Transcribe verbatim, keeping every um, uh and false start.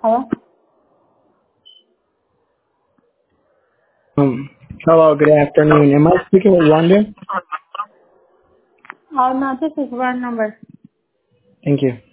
Hello? Um, hello, good afternoon. Am I speaking with Wanda? Oh, no, this is wrong number. Thank you.